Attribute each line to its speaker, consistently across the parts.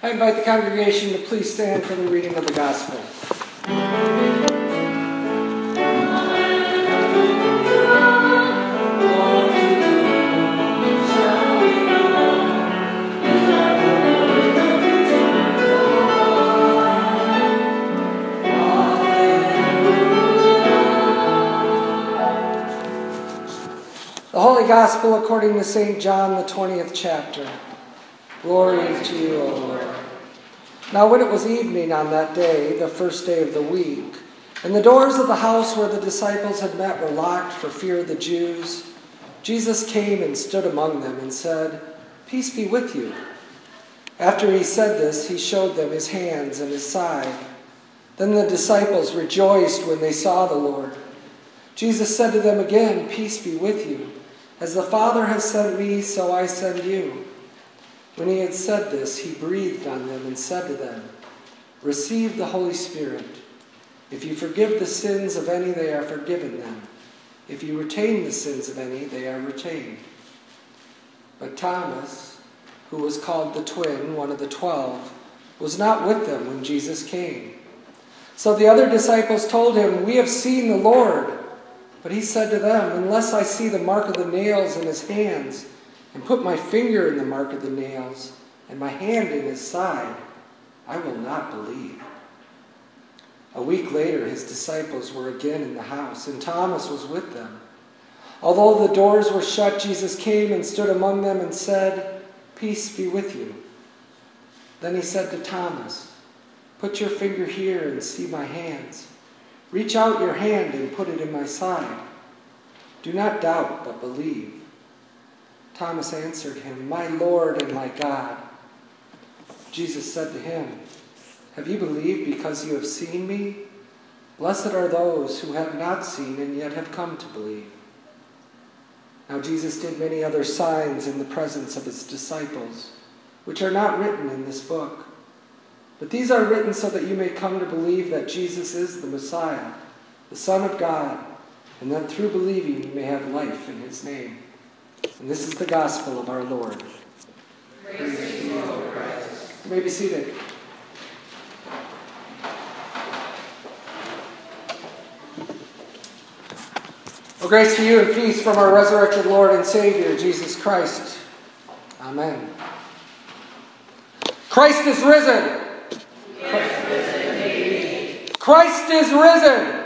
Speaker 1: I invite the congregation to please stand for the reading of the gospel. The Holy Gospel according to St. John, the 20th chapter. Glory to you, O Lord. Now when it was evening on that day, the first day of the week, and the doors of the house where the disciples had met were locked for fear of the Jews, Jesus came and stood among them and said, "Peace be with you." After he said this, he showed them his hands and his side. Then the disciples rejoiced when they saw the Lord. Jesus said to them again, "Peace be with you. As the Father has sent me, so I send you." When he had said this, he breathed on them and said to them, "Receive the Holy Spirit. If you forgive the sins of any, they are forgiven them. If you retain the sins of any, they are retained." But Thomas, who was called the twin, one of the 12, was not with them when Jesus came. So the other disciples told him, "We have seen the Lord." But he said to them, "Unless I see the mark of the nails in his hands, and put my finger in the mark of the nails, and my hand in his side, I will not believe." A week later, his disciples were again in the house, and Thomas was with them. Although the doors were shut, Jesus came and stood among them and said, "Peace be with you." Then he said to Thomas, "Put your finger here and see my hands. Reach out your hand and put it in my side. Do not doubt, but believe." Thomas answered him, "My Lord and my God." Jesus said to him, "Have you believed because you have seen me? Blessed are those who have not seen and yet have come to believe." Now Jesus did many other signs in the presence of his disciples, which are not written in this book. But these are written so that you may come to believe that Jesus is the Messiah, the Son of God, and that through believing you may have life in his name. And this is the gospel of our Lord.
Speaker 2: Praise to you, O Christ.
Speaker 1: You may be seated. Well, grace to you and peace from our resurrected Lord and Savior, Jesus Christ. Amen. Christ is risen. Christ is risen.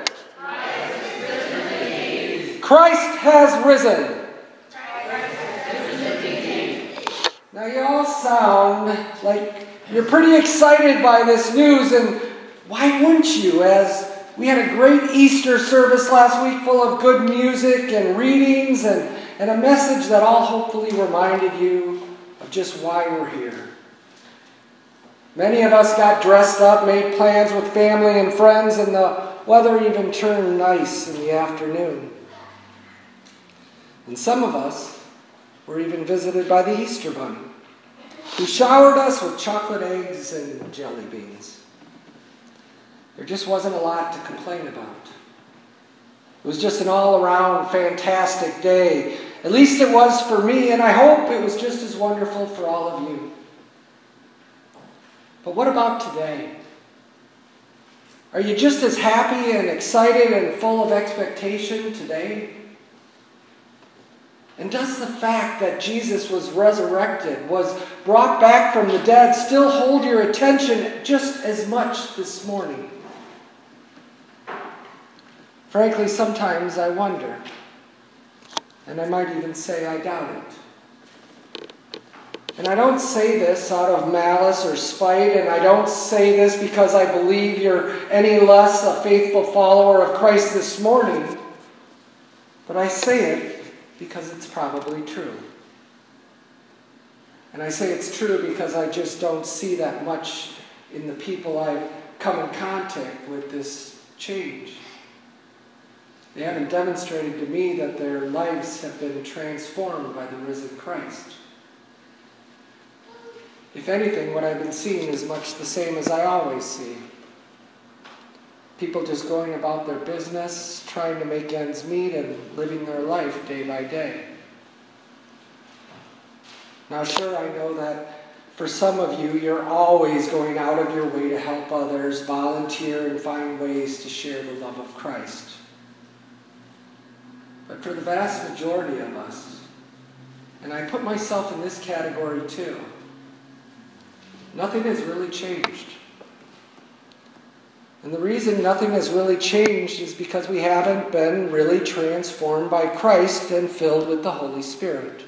Speaker 1: Christ has risen. Now you all sound like you're pretty excited by this news, and why wouldn't you? As we had a great Easter service last week full of good music and readings and a message that all hopefully reminded you of just why we're here. Many of us got dressed up, made plans with family and friends, and the weather even turned nice in the afternoon. And some of us were even visited by the Easter Bunny, who showered us with chocolate eggs and jelly beans. There just wasn't a lot to complain about. It was just an all-around fantastic day. At least it was for me, and I hope it was just as wonderful for all of you. But what about today? Are you just as happy and excited and full of expectation today? And does the fact that Jesus was resurrected, was brought back from the dead, still hold your attention just as much this morning? Frankly, sometimes I wonder, and I might even say I doubt it. And I don't say this out of malice or spite, and I don't say this because I believe you're any less a faithful follower of Christ this morning, but I say it because it's probably true. And I say it's true because I just don't see that much in the people I've come in contact with this change. They haven't demonstrated to me that their lives have been transformed by the risen Christ. If anything, what I've been seeing is much the same as I always see. People just going about their business, trying to make ends meet, and living their life day by day. Now, sure, I know that For some of you, you're always going out of your way to help others, volunteer, and find ways to share the love of Christ. But for the vast majority of us, and I put myself in this category too, nothing has really changed. And the reason nothing has really changed is because we haven't been really transformed by Christ and filled with the Holy Spirit.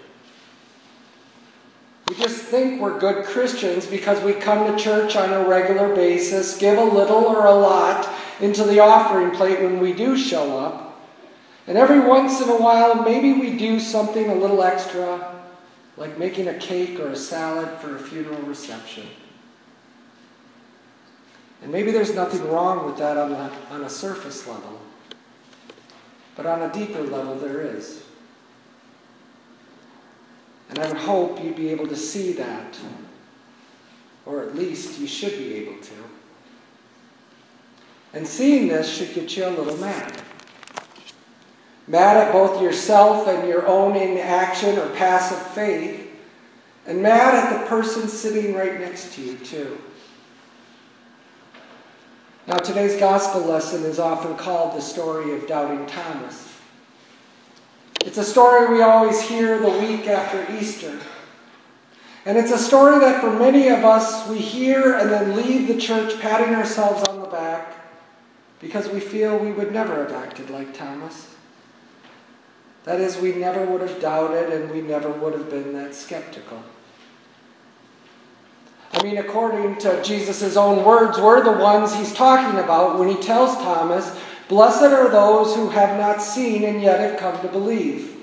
Speaker 1: We just think we're good Christians because we come to church on a regular basis, give a little or a lot into the offering plate when we do show up. And every once in a while, maybe we do something a little extra, like making a cake or a salad for a funeral reception. And maybe there's nothing wrong with that on a surface level. But on a deeper level, there is. And I would hope you'd be able to see that. Or at least you should be able to. And seeing this should get you a little mad. Mad at both yourself and your own inaction or passive faith. And mad at the person sitting right next to you, too. Now, today's gospel lesson is often called the story of Doubting Thomas. It's a story we always hear the week after Easter. And it's a story that for many of us, we hear and then leave the church patting ourselves on the back because we feel we would never have acted like Thomas. That is, we never would have doubted and we never would have been that skeptical. I mean, according to Jesus' own words, we're the ones he's talking about when he tells Thomas, "Blessed are those who have not seen and yet have come to believe."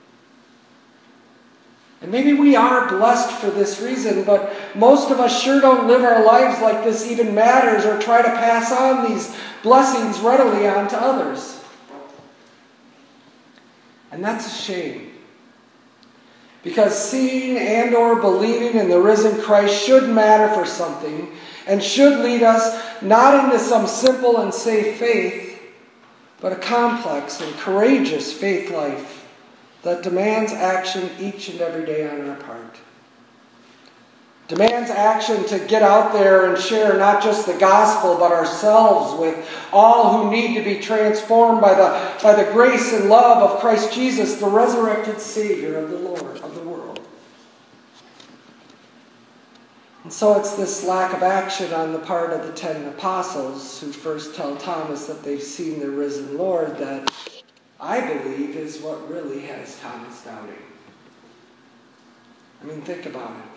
Speaker 1: And maybe we are blessed for this reason, but most of us sure don't live our lives like this even matters or try to pass on these blessings readily on to others. And that's a shame. Because seeing and or believing in the risen Christ should matter for something and should lead us not into some simple and safe faith, but a complex and courageous faith life that demands action each and every day on our part. Demands action to get out there and share not just the gospel, but ourselves with all who need to be transformed by the grace and love of Christ Jesus, the resurrected Savior of the Lord, of the world. And so it's this lack of action on the part of the 10 apostles who first tell Thomas that they've seen the risen Lord that I believe is what really has Thomas doubting. I mean, think about it.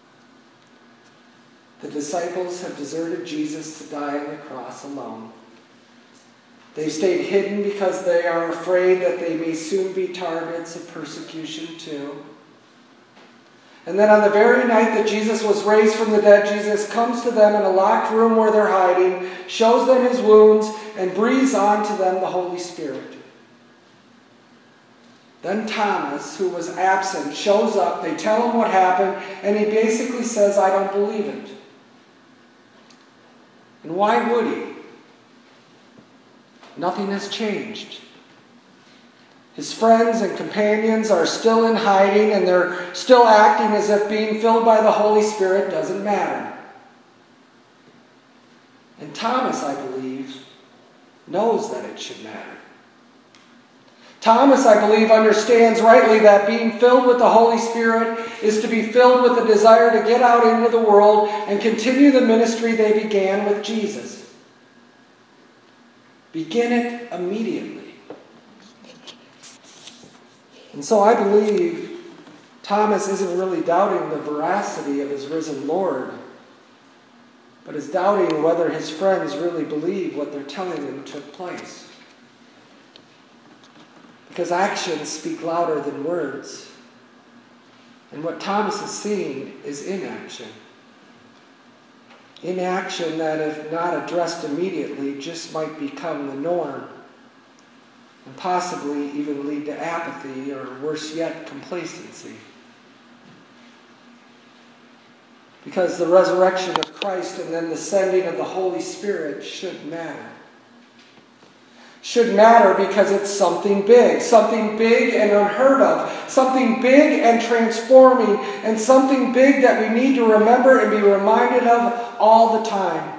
Speaker 1: The disciples have deserted Jesus to die on the cross alone. They've stayed hidden because they are afraid that they may soon be targets of persecution too. And then on the very night that Jesus was raised from the dead, Jesus comes to them in a locked room where they're hiding, shows them his wounds, and breathes onto them the Holy Spirit. Then Thomas, who was absent, shows up. They tell him what happened, and he basically says, "I don't believe it." And why would he? Nothing has changed. His friends and companions are still in hiding, and they're still acting as if being filled by the Holy Spirit doesn't matter. And Thomas, I believe, knows that it should matter. Thomas, I believe, understands rightly that being filled with the Holy Spirit is to be filled with a desire to get out into the world and continue the ministry they began with Jesus. Begin it immediately. And so I believe Thomas isn't really doubting the veracity of his risen Lord, but is doubting whether his friends really believe what they're telling him took place. Because actions speak louder than words. And what Thomas is seeing is inaction. Inaction that, if not addressed immediately, just might become the norm. And possibly even lead to apathy, or worse yet, complacency. Because the resurrection of Christ and then the sending of the Holy Spirit should matter. should matter because it's something big and unheard of, something big and transforming, and something big that we need to remember and be reminded of all the time.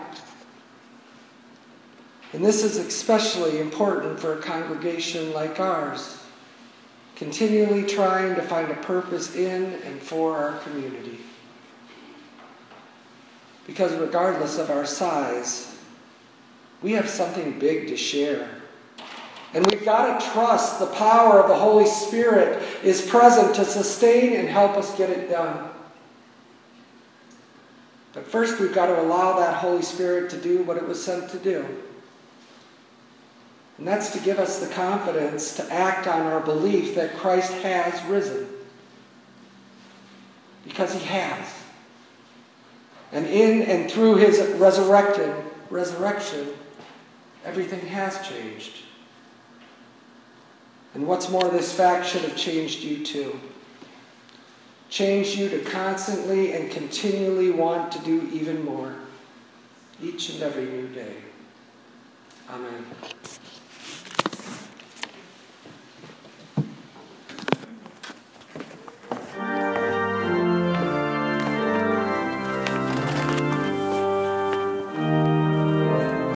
Speaker 1: And this is especially important for a congregation like ours, continually trying to find a purpose in and for our community. Because regardless of our size, we have something big to share. And we've got to trust the power of the Holy Spirit is present to sustain and help us get it done. But first we've got to allow that Holy Spirit to do what it was sent to do. And that's to give us the confidence to act on our belief that Christ has risen. Because he has. And in and through his resurrection, everything has changed. And what's more, this fact should have changed you too. Changed you to constantly and continually want to do even more, each and every new day. Amen.